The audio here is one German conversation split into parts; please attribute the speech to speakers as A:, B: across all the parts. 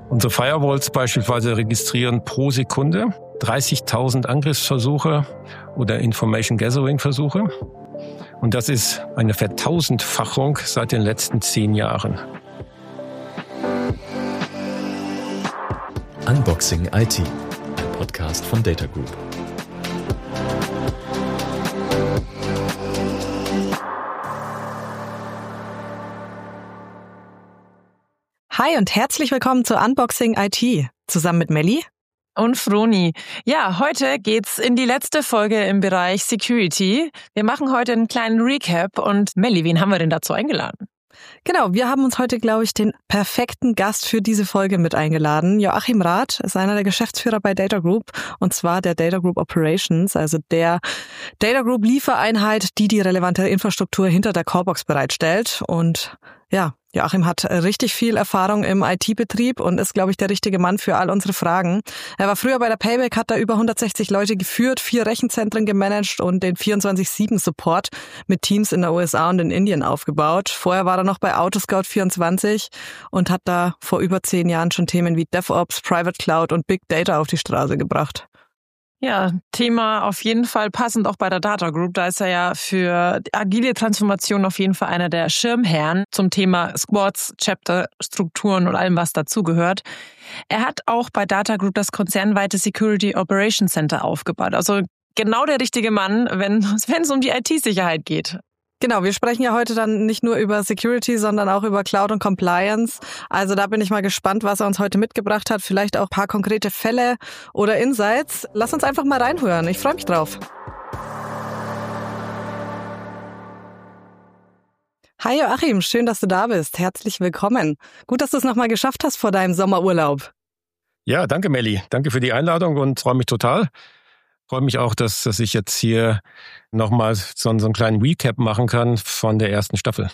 A: Unsere Firewalls beispielsweise registrieren pro Sekunde 30.000 Angriffsversuche oder Information Gathering Versuche. Und das ist eine Vertausendfachung seit den letzten 10 Jahren.
B: Unboxing IT, ein Podcast von DataGroup.
C: Hi und herzlich willkommen zu Unboxing IT, zusammen mit Melli
D: und Froni. Ja, heute geht's in die letzte Folge im Bereich Security. Wir machen heute einen kleinen Recap und Melli, wen haben wir denn dazu eingeladen?
C: Genau, wir haben uns heute, glaube ich, den perfekten Gast für diese Folge mit eingeladen. Joachim Rath ist einer der Geschäftsführer bei DataGroup und zwar der DataGroup Operations, also der DataGroup Liefereinheit, die relevante Infrastruktur hinter der CoreBox bereitstellt. Und ja, Joachim hat richtig viel Erfahrung im IT-Betrieb und ist, glaube ich, der richtige Mann für all unsere Fragen. Er war früher bei der Payback, hat da über 160 Leute geführt, 4 Rechenzentren gemanagt und den 24/7-Support mit Teams in der USA und in Indien aufgebaut. Vorher war er noch bei Autoscout24 und hat da vor über 10 Jahren schon Themen wie DevOps, Private Cloud und Big Data auf die Straße gebracht.
D: Ja, Thema auf jeden Fall passend auch bei der DataGroup. Da ist er ja für agile Transformation auf jeden Fall einer der Schirmherren zum Thema Squads, Chapter, Strukturen und allem, was dazugehört. Er hat auch bei DataGroup das konzernweite Security Operations Center aufgebaut. Also genau der richtige Mann, wenn es um die IT-Sicherheit geht.
C: Genau, wir sprechen ja heute dann nicht nur über Security, sondern auch über Cloud und Compliance. Also da bin ich mal gespannt, was er uns heute mitgebracht hat. Vielleicht auch ein paar konkrete Fälle oder Insights. Lass uns einfach mal reinhören. Ich freue mich drauf. Hi Joachim, schön, dass du da bist. Herzlich willkommen. Gut, dass du es nochmal geschafft hast vor deinem Sommerurlaub.
A: Ja, danke Melli. Danke für die Einladung und freue mich total. Freue mich auch, dass ich jetzt hier nochmal so einen kleinen Recap machen kann von der ersten Staffel.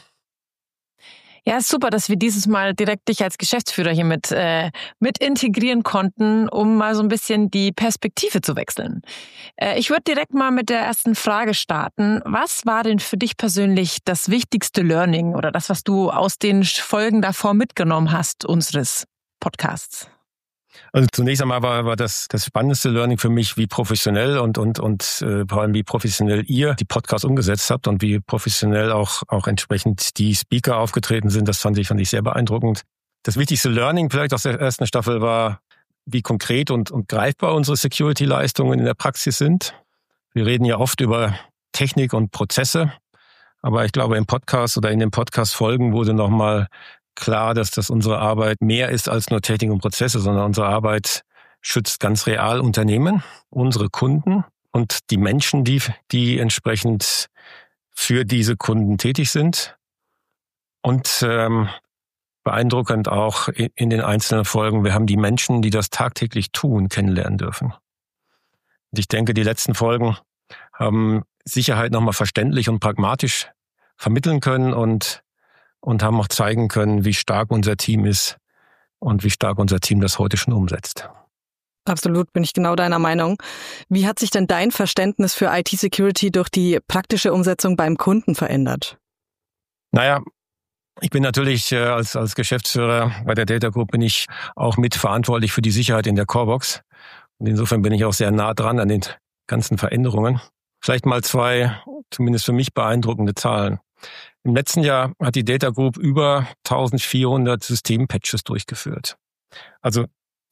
D: Ja, ist super, dass wir dieses Mal direkt dich als Geschäftsführer hier mit integrieren konnten, um mal so ein bisschen die Perspektive zu wechseln. Ich würde direkt mal mit der ersten Frage starten. Was war denn für dich persönlich das wichtigste Learning oder das, was du aus den Folgen davor mitgenommen hast, unseres Podcasts?
A: Also zunächst einmal war das spannendste Learning für mich, wie professionell und vor allem wie professionell ihr die Podcasts umgesetzt habt und wie professionell auch entsprechend die Speaker aufgetreten sind. Das fand ich sehr beeindruckend. Das wichtigste Learning vielleicht aus der ersten Staffel war, wie konkret und greifbar unsere Security-Leistungen in der Praxis sind. Wir reden ja oft über Technik und Prozesse, aber ich glaube im Podcast oder in den Podcast-Folgen wurde nochmal klar, dass das unsere Arbeit mehr ist als nur Technik und Prozesse, sondern unsere Arbeit schützt ganz real Unternehmen, unsere Kunden und die Menschen, die entsprechend für diese Kunden tätig sind. Und beeindruckend auch in den einzelnen Folgen, wir haben die Menschen, die das tagtäglich tun, kennenlernen dürfen. Und ich denke, die letzten Folgen haben Sicherheit nochmal verständlich und pragmatisch vermitteln können und haben auch zeigen können, wie stark unser Team ist und wie stark unser Team das heute schon umsetzt.
C: Absolut, bin ich genau deiner Meinung. Wie hat sich denn dein Verständnis für IT-Security durch die praktische Umsetzung beim Kunden verändert?
A: Naja, ich bin natürlich als Geschäftsführer bei der DataGroup bin ich auch mitverantwortlich für die Sicherheit in der CoreBox. Und insofern bin ich auch sehr nah dran an den ganzen Veränderungen. Vielleicht mal 2, zumindest für mich beeindruckende Zahlen. Im letzten Jahr hat die DataGroup über 1400 Systempatches durchgeführt. Also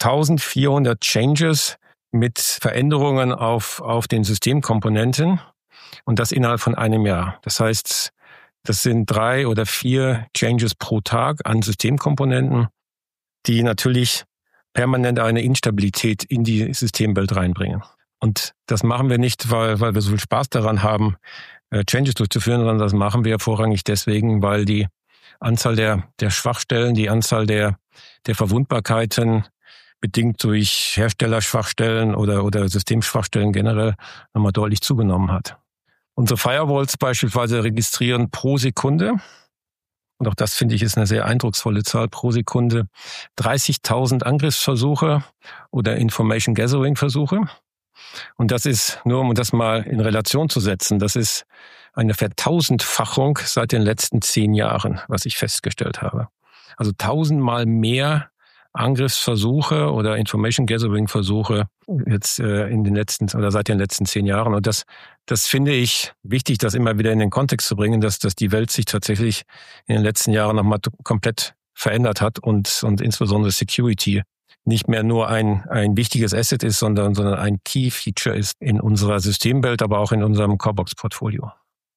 A: 1400 Changes mit Veränderungen auf den Systemkomponenten und das innerhalb von einem Jahr. Das heißt, das sind 3 oder 4 Changes pro Tag an Systemkomponenten, die natürlich permanent eine Instabilität in die Systemwelt reinbringen. Und das machen wir nicht, weil wir so viel Spaß daran haben, Changes durchzuführen, sondern das machen wir vorrangig deswegen, weil die Anzahl der Schwachstellen, die Anzahl der Verwundbarkeiten bedingt durch Herstellerschwachstellen oder Systemschwachstellen generell nochmal deutlich zugenommen hat. Unsere Firewalls beispielsweise registrieren pro Sekunde, und auch das finde ich ist eine sehr eindrucksvolle Zahl, pro Sekunde 30.000 Angriffsversuche oder Information Gathering Versuche. Und das ist, nur um das mal in Relation zu setzen, das ist eine Vertausendfachung seit den letzten 10 Jahren, was ich festgestellt habe. Also 1000-mal mehr Angriffsversuche oder Information Gathering Versuche jetzt in den letzten oder seit den letzten 10 Jahren. Und das finde ich wichtig, das immer wieder in den Kontext zu bringen, dass die Welt sich tatsächlich in den letzten Jahren nochmal komplett verändert hat und insbesondere Security nicht mehr nur ein wichtiges Asset ist, sondern ein Key Feature ist in unserer Systemwelt, aber auch in unserem CORBOX-Portfolio.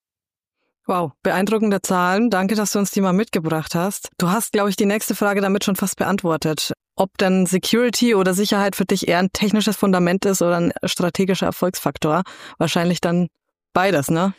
C: Wow, beeindruckende Zahlen. Danke, dass du uns die mal mitgebracht hast. Du hast, glaube ich, die nächste Frage damit schon fast beantwortet. Ob denn Security oder Sicherheit für dich eher ein technisches Fundament ist oder ein strategischer Erfolgsfaktor. Wahrscheinlich dann beides, ne?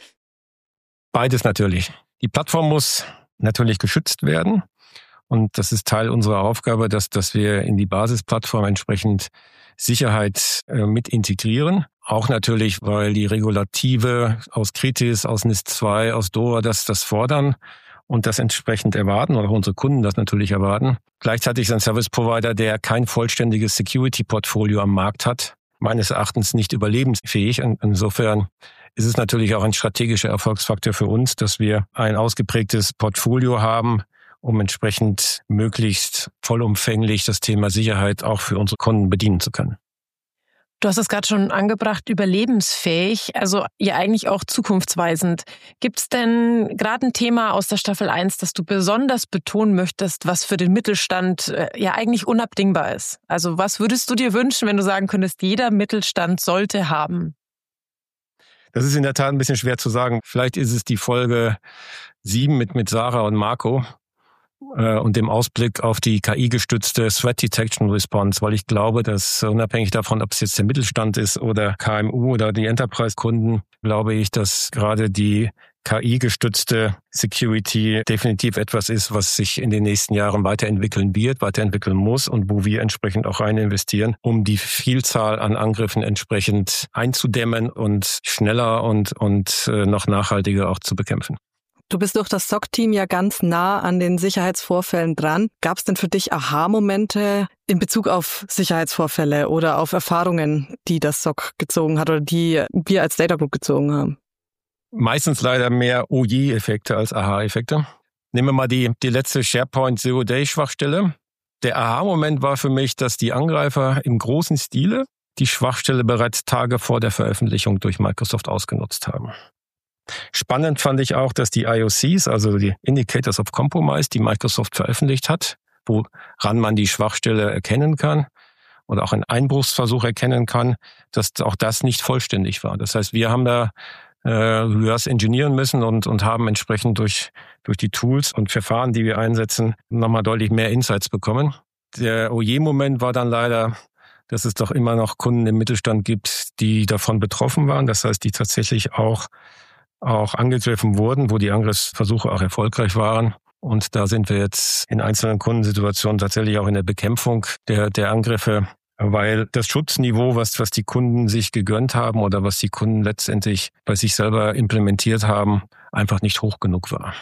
A: Beides natürlich. Die Plattform muss natürlich geschützt werden. Und das ist Teil unserer Aufgabe, dass wir in die Basisplattform entsprechend Sicherheit mit integrieren. Auch natürlich, weil die Regulative aus KRITIS, aus NIS2, aus DORA das fordern und das entsprechend erwarten oder auch unsere Kunden das natürlich erwarten. Gleichzeitig ist ein Service Provider, der kein vollständiges Security-Portfolio am Markt hat, meines Erachtens nicht überlebensfähig. Und insofern ist es natürlich auch ein strategischer Erfolgsfaktor für uns, dass wir ein ausgeprägtes Portfolio haben, um entsprechend möglichst vollumfänglich das Thema Sicherheit auch für unsere Kunden bedienen zu können.
D: Du hast es gerade schon angebracht, überlebensfähig, also ja eigentlich auch zukunftsweisend. Gibt es denn gerade ein Thema aus der Staffel 1, das du besonders betonen möchtest, was für den Mittelstand ja eigentlich unabdingbar ist? Also was würdest du dir wünschen, wenn du sagen könntest, jeder Mittelstand sollte haben?
A: Das ist in der Tat ein bisschen schwer zu sagen. Vielleicht ist es die Folge 7 mit Sarah und Marco und dem Ausblick auf die KI-gestützte Threat Detection Response, weil ich glaube, dass unabhängig davon, ob es jetzt der Mittelstand ist oder KMU oder die Enterprise-Kunden, glaube ich, dass gerade die KI-gestützte Security definitiv etwas ist, was sich in den nächsten Jahren weiterentwickeln wird, weiterentwickeln muss und wo wir entsprechend auch rein investieren, um die Vielzahl an Angriffen entsprechend einzudämmen und schneller und noch nachhaltiger auch zu bekämpfen.
C: Du bist durch das SOC-Team ja ganz nah an den Sicherheitsvorfällen dran. Gab es denn für dich Aha-Momente in Bezug auf Sicherheitsvorfälle oder auf Erfahrungen, die das SOC gezogen hat oder die wir als Data Group gezogen haben?
A: Meistens leider mehr Oh-je-Effekte als Aha-Effekte. Nehmen wir mal die letzte SharePoint Zero-Day-Schwachstelle. Der Aha-Moment war für mich, dass die Angreifer im großen Stile die Schwachstelle bereits Tage vor der Veröffentlichung durch Microsoft ausgenutzt haben. Spannend fand ich auch, dass die IOCs, also die Indicators of Compromise, die Microsoft veröffentlicht hat, woran man die Schwachstelle erkennen kann oder auch einen Einbruchsversuch erkennen kann, dass auch das nicht vollständig war. Das heißt, wir haben da reverse engineeren müssen und haben entsprechend durch die Tools und Verfahren, die wir einsetzen, nochmal deutlich mehr Insights bekommen. Der Oje-Moment war dann leider, dass es doch immer noch Kunden im Mittelstand gibt, die davon betroffen waren. Das heißt, die tatsächlich auch angegriffen wurden, wo die Angriffsversuche auch erfolgreich waren. Und da sind wir jetzt in einzelnen Kundensituationen tatsächlich auch in der Bekämpfung der Angriffe, weil das Schutzniveau, was die Kunden sich gegönnt haben oder was die Kunden letztendlich bei sich selber implementiert haben, einfach nicht hoch genug war.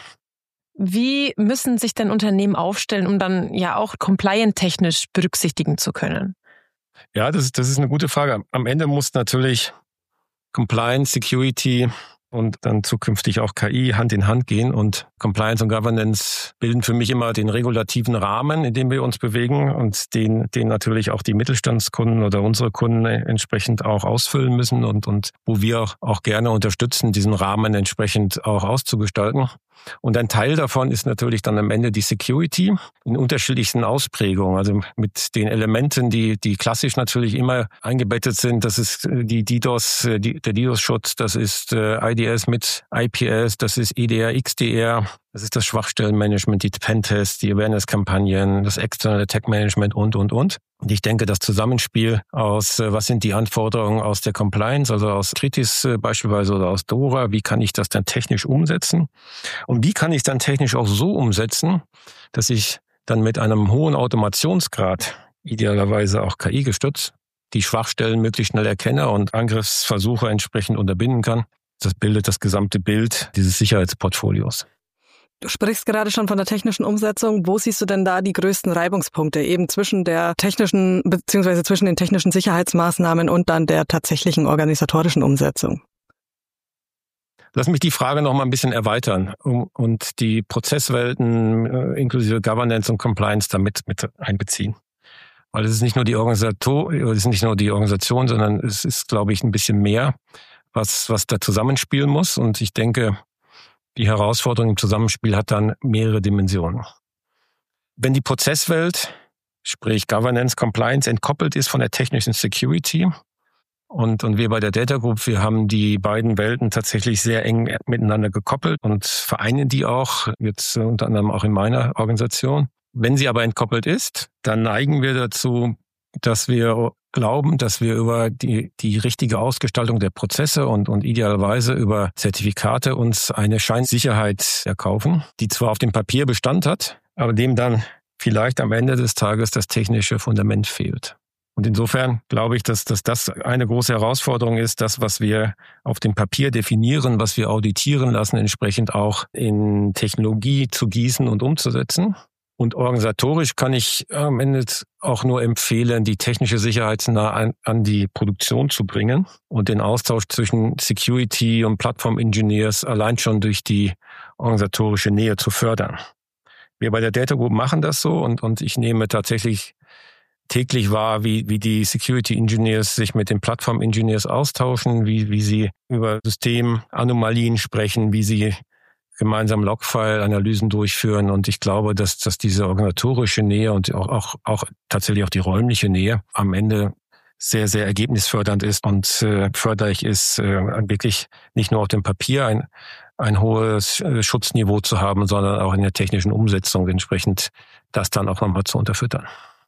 D: Wie müssen sich denn Unternehmen aufstellen, um dann ja auch compliant-technisch berücksichtigen zu können?
A: Ja, das ist eine gute Frage. Am Ende muss natürlich Compliance, Security und dann zukünftig auch KI Hand in Hand gehen. Und Compliance und Governance bilden für mich immer den regulativen Rahmen, in dem wir uns bewegen und den natürlich auch die Mittelstandskunden oder unsere Kunden entsprechend auch ausfüllen müssen und wo wir auch gerne unterstützen, diesen Rahmen entsprechend auch auszugestalten. Und ein Teil davon ist natürlich dann am Ende die Security in unterschiedlichsten Ausprägungen, also mit den Elementen, die klassisch natürlich immer eingebettet sind. Das ist der DDoS-Schutz, das ist IDS mit IPS, das ist EDR, XDR, das ist das Schwachstellenmanagement, die Pentests, die Awareness-Kampagnen, das External Attack Management und. Und ich denke, das Zusammenspiel aus, was sind die Anforderungen aus der Compliance, also aus KRITIS beispielsweise oder aus DORA, wie kann ich das dann technisch umsetzen? Und wie kann ich dann technisch auch so umsetzen, dass ich dann mit einem hohen Automationsgrad, idealerweise auch KI gestützt, die Schwachstellen möglichst schnell erkenne und Angriffsversuche entsprechend unterbinden kann. Das bildet das gesamte Bild dieses Sicherheitsportfolios.
C: Du sprichst gerade schon von der technischen Umsetzung. Wo siehst du denn da die größten Reibungspunkte eben zwischen der technischen bzw. zwischen den technischen Sicherheitsmaßnahmen und dann der tatsächlichen organisatorischen Umsetzung?
A: Lass mich die Frage noch mal ein bisschen erweitern und die Prozesswelten inklusive Governance und Compliance damit mit einbeziehen. Weil es ist nicht nur die Organisation, sondern es ist, glaube ich, ein bisschen mehr, was da zusammenspielen muss. Und ich denke, die Herausforderung im Zusammenspiel hat dann mehrere Dimensionen. Wenn die Prozesswelt, sprich Governance, Compliance, entkoppelt ist von der technischen Security und wir bei der Data Group, wir haben die beiden Welten tatsächlich sehr eng miteinander gekoppelt und vereinen die auch, jetzt unter anderem auch in meiner Organisation. Wenn sie aber entkoppelt ist, dann neigen wir dazu, dass wir glauben, dass wir über die richtige Ausgestaltung der Prozesse und idealerweise über Zertifikate uns eine Scheinsicherheit erkaufen, die zwar auf dem Papier Bestand hat, aber dem dann vielleicht am Ende des Tages das technische Fundament fehlt. Und insofern glaube ich, dass das eine große Herausforderung ist, das, was wir auf dem Papier definieren, was wir auditieren lassen, entsprechend auch in Technologie zu gießen und umzusetzen. Und organisatorisch kann ich am Ende auch nur empfehlen, die technische Sicherheit nah an die Produktion zu bringen und den Austausch zwischen Security und Plattform-Engineers allein schon durch die organisatorische Nähe zu fördern. Wir bei der Data Group machen das so und ich nehme tatsächlich täglich wahr, wie die Security Engineers sich mit den Plattform Engineers austauschen, wie sie über Systemanomalien sprechen, wie sie gemeinsam Logfile-Analysen durchführen. Und ich glaube, dass diese organisatorische Nähe und auch tatsächlich auch die räumliche Nähe am Ende sehr, sehr ergebnisfördernd ist und förderlich ist, wirklich nicht nur auf dem Papier ein hohes Schutzniveau zu haben, sondern auch in der technischen Umsetzung entsprechend das dann auch nochmal zu unterfüttern.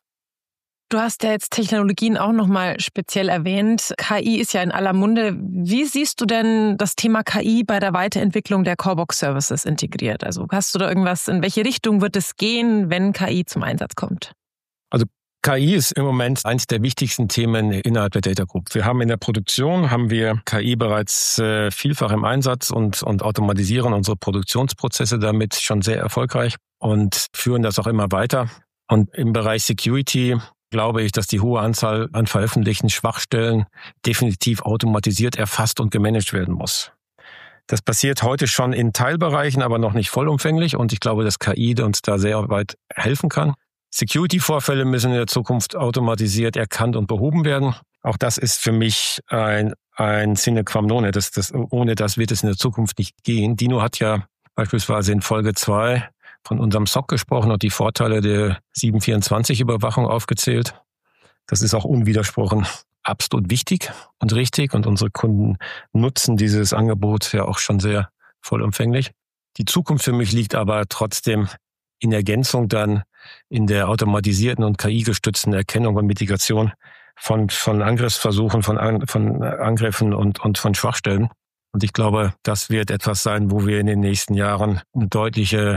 D: Du hast ja jetzt Technologien auch nochmal speziell erwähnt. KI ist ja in aller Munde. Wie siehst du denn das Thema KI bei der Weiterentwicklung der CORBOX-Services integriert? Also hast du da irgendwas, in welche Richtung wird es gehen, wenn KI zum Einsatz kommt?
A: Also KI ist im Moment eines der wichtigsten Themen innerhalb der Data Group. Wir haben in der Produktion KI bereits vielfach im Einsatz und automatisieren unsere Produktionsprozesse damit schon sehr erfolgreich und führen das auch immer weiter. Und im Bereich Security glaube ich, dass die hohe Anzahl an veröffentlichten Schwachstellen definitiv automatisiert erfasst und gemanagt werden muss. Das passiert heute schon in Teilbereichen, aber noch nicht vollumfänglich. Und ich glaube, dass KI uns da sehr weit helfen kann. Security-Vorfälle müssen in der Zukunft automatisiert erkannt und behoben werden. Auch das ist für mich ein Sine qua non. Ohne das wird es in der Zukunft nicht gehen. Dino hat ja beispielsweise in Folge 2 von unserem SOC gesprochen und die Vorteile der 724-Überwachung aufgezählt. Das ist auch unwidersprochen absolut wichtig und richtig und unsere Kunden nutzen dieses Angebot ja auch schon sehr vollumfänglich. Die Zukunft für mich liegt aber trotzdem in Ergänzung dann in der automatisierten und KI-gestützten Erkennung und Mitigation von Angriffsversuchen, von Angriffen und von Schwachstellen. Und ich glaube, das wird etwas sein, wo wir in den nächsten Jahren eine deutliche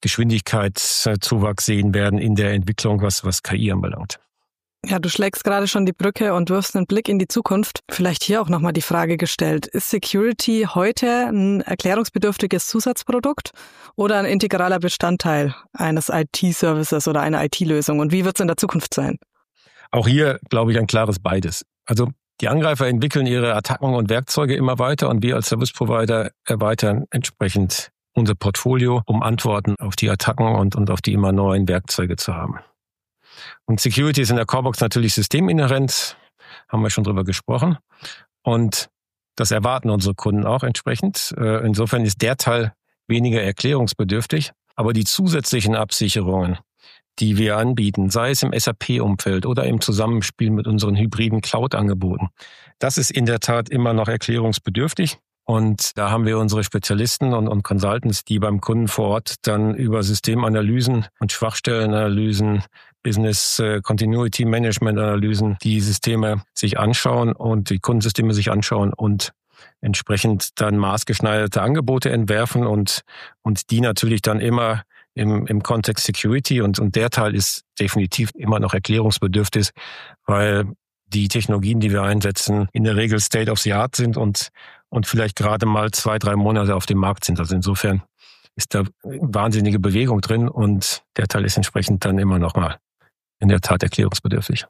A: Geschwindigkeitszuwachs sehen werden in der Entwicklung, was KI anbelangt.
C: Ja, du schlägst gerade schon die Brücke und wirfst einen Blick in die Zukunft. Vielleicht hier auch nochmal die Frage gestellt, ist Security heute ein erklärungsbedürftiges Zusatzprodukt oder ein integraler Bestandteil eines IT-Services oder einer IT-Lösung? Und wie wird es in der Zukunft sein?
A: Auch hier glaube ich ein klares Beides. Also die Angreifer entwickeln ihre Attacken und Werkzeuge immer weiter und wir als Service-Provider erweitern entsprechend unser Portfolio, um Antworten auf die Attacken und auf die immer neuen Werkzeuge zu haben. Und Security ist in der CORBOX natürlich systeminhärent, haben wir schon drüber gesprochen. Und das erwarten unsere Kunden auch entsprechend. Insofern ist der Teil weniger erklärungsbedürftig. Aber die zusätzlichen Absicherungen, die wir anbieten, sei es im SAP-Umfeld oder im Zusammenspiel mit unseren hybriden Cloud-Angeboten, das ist in der Tat immer noch erklärungsbedürftig. Und da haben wir unsere Spezialisten und Consultants, die beim Kunden vor Ort dann über Systemanalysen und Schwachstellenanalysen, Business Continuity Management Analysen, die Systeme sich anschauen und die Kundensysteme sich anschauen und entsprechend dann maßgeschneiderte Angebote entwerfen und die natürlich dann immer im Kontext Security und der Teil ist definitiv immer noch erklärungsbedürftig, weil die Technologien, die wir einsetzen, in der Regel State of the Art sind und vielleicht gerade mal 2-3 Monate auf dem Markt sind. Also insofern ist da wahnsinnige Bewegung drin und der Teil ist entsprechend dann immer noch mal in der Tat erklärungsbedürftig.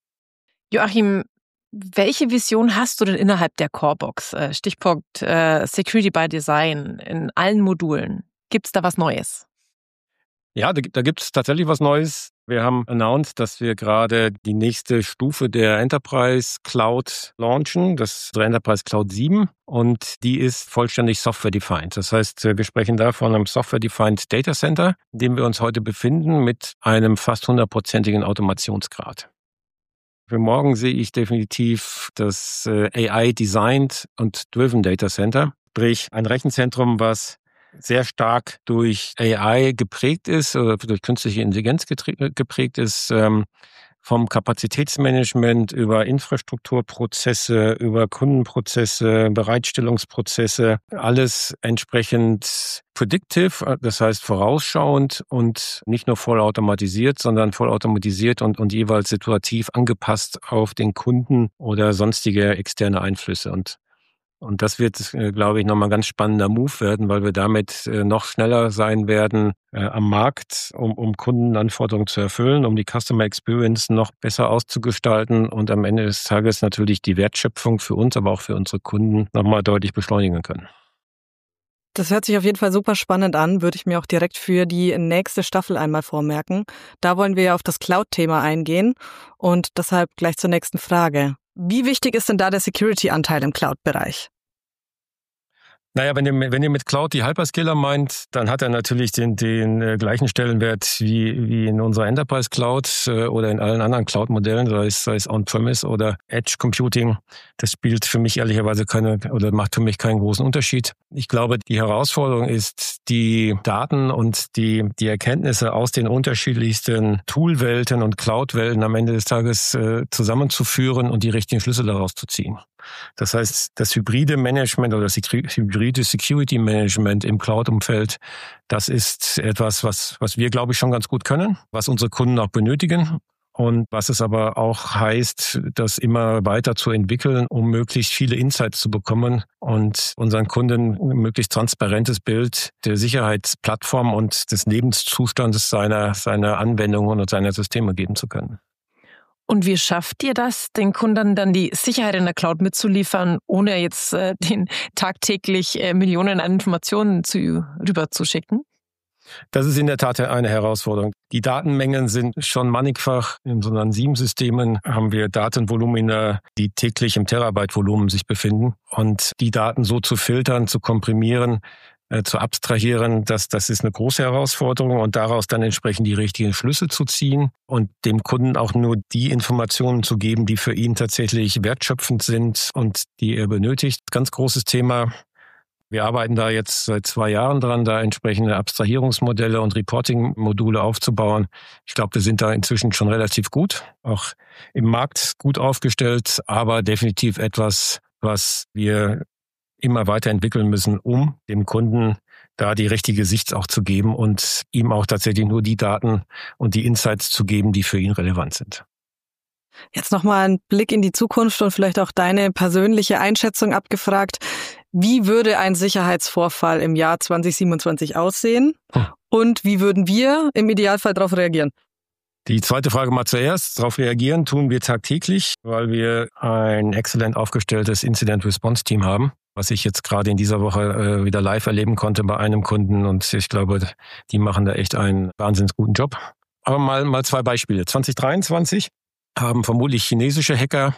D: Joachim, welche Vision hast du denn innerhalb der CORBOX? Stichpunkt Security by Design in allen Modulen. Gibt es da was Neues?
A: Ja, da gibt es tatsächlich was Neues. Wir haben announced, dass wir gerade die nächste Stufe der Enterprise Cloud launchen. Das ist der Enterprise Cloud 7 und die ist vollständig software-defined. Das heißt, wir sprechen da von einem software-defined Data Center, in dem wir uns heute befinden, mit einem fast 100%igen Automationsgrad. Für morgen sehe ich definitiv das AI-designed und driven Data Center, sprich ein Rechenzentrum, was sehr stark durch AI geprägt ist oder durch künstliche Intelligenz geprägt ist, vom Kapazitätsmanagement über Infrastrukturprozesse, über Kundenprozesse, Bereitstellungsprozesse, alles entsprechend predictive, das heißt vorausschauend und nicht nur vollautomatisiert, sondern vollautomatisiert und jeweils situativ angepasst auf den Kunden oder sonstige externe Einflüsse. Und das wird, glaube ich, nochmal ein ganz spannender Move werden, weil wir damit noch schneller sein werden am Markt, um Kundenanforderungen zu erfüllen, um die Customer Experience noch besser auszugestalten und am Ende des Tages natürlich die Wertschöpfung für uns, aber auch für unsere Kunden nochmal deutlich beschleunigen können.
C: Das hört sich auf jeden Fall super spannend an, würde ich mir auch direkt für die nächste Staffel einmal vormerken. Da wollen wir ja auf das Cloud-Thema eingehen und deshalb gleich zur nächsten Frage. Wie wichtig ist denn da der Security-Anteil im Cloud-Bereich?
A: Naja, wenn ihr mit Cloud die Hyperscaler meint, dann hat er natürlich den gleichen Stellenwert wie in unserer Enterprise Cloud oder in allen anderen Cloud-Modellen, sei es On-Premise oder Edge Computing. Das spielt für mich ehrlicherweise macht für mich keinen großen Unterschied. Ich glaube, die Herausforderung ist, die Daten und die Erkenntnisse aus den unterschiedlichsten Toolwelten und Cloud-Welten am Ende des Tages zusammenzuführen und die richtigen Schlüsse daraus zu ziehen. Das heißt, das hybride Management oder das hybride Security Management im Cloud-Umfeld, das ist etwas, was wir, glaube ich, schon ganz gut können, was unsere Kunden auch benötigen und was es aber auch heißt, das immer weiter zu entwickeln, um möglichst viele Insights zu bekommen und unseren Kunden ein möglichst transparentes Bild der Sicherheitsplattform und des Lebenszustandes seiner Anwendungen und seiner Systeme geben zu können.
D: Und wie schafft ihr das, den Kunden dann die Sicherheit in der Cloud mitzuliefern, ohne jetzt den tagtäglich Millionen an Informationen rüberzuschicken?
A: Das ist in der Tat eine Herausforderung. Die Datenmengen sind schon mannigfach. In so einem 7-Systemen haben wir Datenvolumina, die täglich im Terabyte-Volumen sich befinden. Und die Daten so zu filtern, zu komprimieren, zu abstrahieren, das ist eine große Herausforderung und daraus dann entsprechend die richtigen Schlüsse zu ziehen und dem Kunden auch nur die Informationen zu geben, die für ihn tatsächlich wertschöpfend sind und die er benötigt. Ganz großes Thema. Wir arbeiten da jetzt seit 2 Jahren dran, da entsprechende Abstrahierungsmodelle und Reporting-Module aufzubauen. Ich glaube, wir sind da inzwischen schon relativ gut, auch im Markt gut aufgestellt, aber definitiv etwas, was wir immer weiterentwickeln müssen, um dem Kunden da die richtige Sicht auch zu geben und ihm auch tatsächlich nur die Daten und die Insights zu geben, die für ihn relevant sind.
C: Jetzt nochmal ein Blick in die Zukunft und vielleicht auch deine persönliche Einschätzung abgefragt. Wie würde ein Sicherheitsvorfall im Jahr 2027 aussehen? Und wie würden wir im Idealfall darauf reagieren?
A: Die zweite Frage mal zuerst. Darauf reagieren tun wir tagtäglich, weil wir ein exzellent aufgestelltes Incident-Response-Team haben, was ich jetzt gerade in dieser Woche wieder live erleben konnte bei einem Kunden. Und ich glaube, die machen da echt einen wahnsinnig guten Job. Aber mal 2 Beispiele. 2023 haben vermutlich chinesische Hacker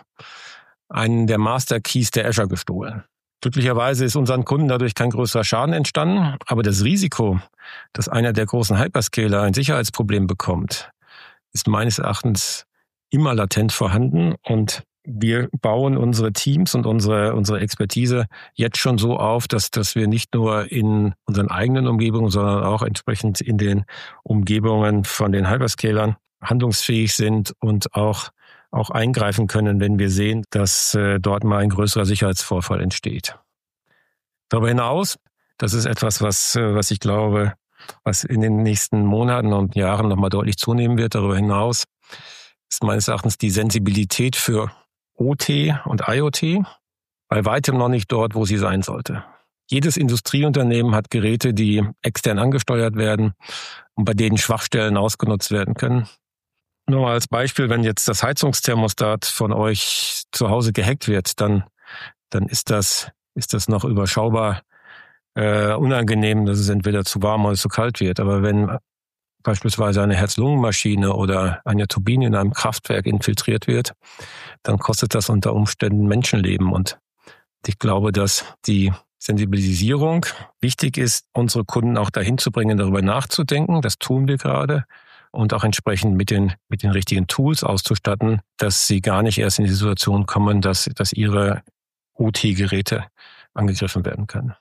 A: einen der Master Keys der Azure gestohlen. Glücklicherweise ist unseren Kunden dadurch kein größerer Schaden entstanden. Aber das Risiko, dass einer der großen Hyperscaler ein Sicherheitsproblem bekommt, ist meines Erachtens immer latent vorhanden und wir bauen unsere Teams und unsere Expertise jetzt schon so auf, dass wir nicht nur in unseren eigenen Umgebungen, sondern auch entsprechend in den Umgebungen von den Hyperscalern handlungsfähig sind und auch eingreifen können, wenn wir sehen, dass dort mal ein größerer Sicherheitsvorfall entsteht. Darüber hinaus, das ist etwas, was ich glaube, was in den nächsten Monaten und Jahren nochmal deutlich zunehmen wird. Darüber hinaus ist meines Erachtens die Sensibilität für OT und IoT bei weitem noch nicht dort, wo sie sein sollte. Jedes Industrieunternehmen hat Geräte, die extern angesteuert werden und bei denen Schwachstellen ausgenutzt werden können. Nur mal als Beispiel, wenn jetzt das Heizungsthermostat von euch zu Hause gehackt wird, dann ist das noch überschaubar unangenehm, dass es entweder zu warm oder zu kalt wird. Aber wenn beispielsweise eine Herz-Lungen-Maschine oder eine Turbine in einem Kraftwerk infiltriert wird, dann kostet das unter Umständen Menschenleben. Und ich glaube, dass die Sensibilisierung wichtig ist, unsere Kunden auch dahin zu bringen, darüber nachzudenken. Das tun wir gerade. Und auch entsprechend mit den richtigen Tools auszustatten, dass sie gar nicht erst in die Situation kommen, dass ihre OT-Geräte angegriffen werden können.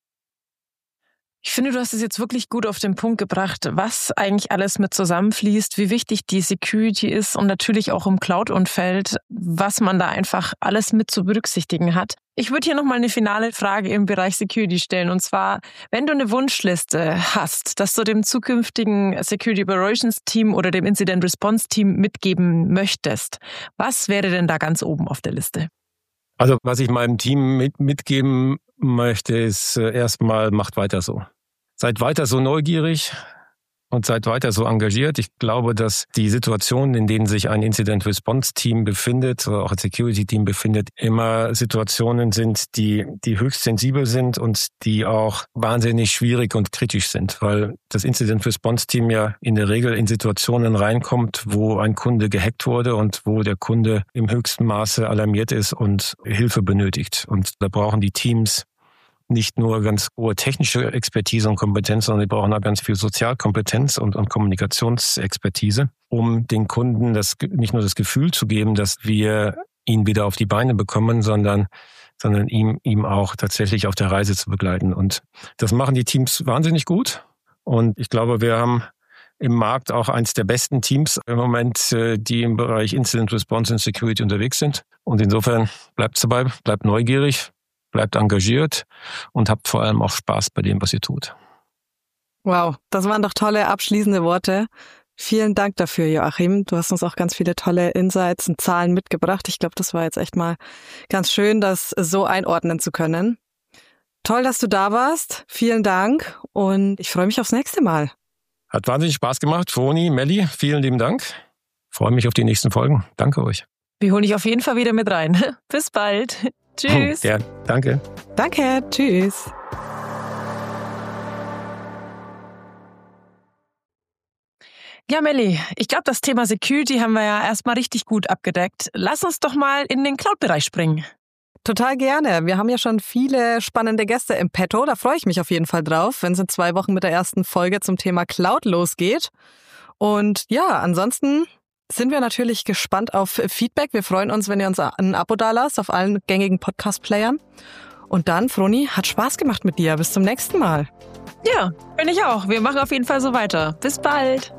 D: Ich finde, du hast es jetzt wirklich gut auf den Punkt gebracht, was eigentlich alles mit zusammenfließt, wie wichtig die Security ist und natürlich auch im Cloud-Umfeld, was man da einfach alles mit zu berücksichtigen hat. Ich würde hier nochmal eine finale Frage im Bereich Security stellen, und zwar, wenn du eine Wunschliste hast, dass du dem zukünftigen Security Operations Team oder dem Incident Response Team mitgeben möchtest, was wäre denn da ganz oben auf der Liste?
A: Also was ich meinem Team mitgeben möchte, ist erstmal, macht weiter so. Seid weiter so neugierig und seid weiter so engagiert. Ich glaube, dass die Situationen, in denen sich ein Incident-Response-Team befindet oder auch ein Security-Team befindet, immer Situationen sind, die höchst sensibel sind und die auch wahnsinnig schwierig und kritisch sind, weil das Incident-Response-Team ja in der Regel in Situationen reinkommt, wo ein Kunde gehackt wurde und wo der Kunde im höchsten Maße alarmiert ist und Hilfe benötigt. Und da brauchen die Teams nicht nur ganz hohe technische Expertise und Kompetenz, sondern die brauchen auch ganz viel Sozialkompetenz und Kommunikationsexpertise, um den Kunden nicht nur das Gefühl zu geben, dass wir ihn wieder auf die Beine bekommen, sondern ihm auch tatsächlich auf der Reise zu begleiten. Und das machen die Teams wahnsinnig gut. Und ich glaube, wir haben im Markt auch eins der besten Teams im Moment, die im Bereich Incident Response und Security unterwegs sind. Und insofern bleibt dabei, bleibt neugierig, bleibt engagiert und habt vor allem auch Spaß bei dem, was ihr tut.
C: Wow, das waren doch tolle abschließende Worte. Vielen Dank dafür, Joachim. Du hast uns auch ganz viele tolle Insights und Zahlen mitgebracht. Ich glaube, das war jetzt echt mal ganz schön, das so einordnen zu können. Toll, dass du da warst. Vielen Dank und ich freue mich aufs nächste Mal.
A: Hat wahnsinnig Spaß gemacht. Froni, Melli, vielen lieben Dank. Freue mich auf die nächsten Folgen. Danke euch.
D: Wir holen dich auf jeden Fall wieder mit rein. Bis bald. Tschüss.
A: Ja, danke.
C: Danke, tschüss.
D: Ja, Melli, ich glaube, das Thema Security haben wir ja erstmal richtig gut abgedeckt. Lass uns doch mal in den Cloud-Bereich springen.
C: Total gerne. Wir haben ja schon viele spannende Gäste im Petto. Da freue ich mich auf jeden Fall drauf, wenn es in 2 Wochen mit der ersten Folge zum Thema Cloud losgeht. Und ja, ansonsten sind wir natürlich gespannt auf Feedback. Wir freuen uns, wenn ihr uns ein Abo dalasst auf allen gängigen Podcast-Playern. Und dann, Froni, hat Spaß gemacht mit dir. Bis zum nächsten Mal.
D: Ja, bin ich auch. Wir machen auf jeden Fall so weiter. Bis bald.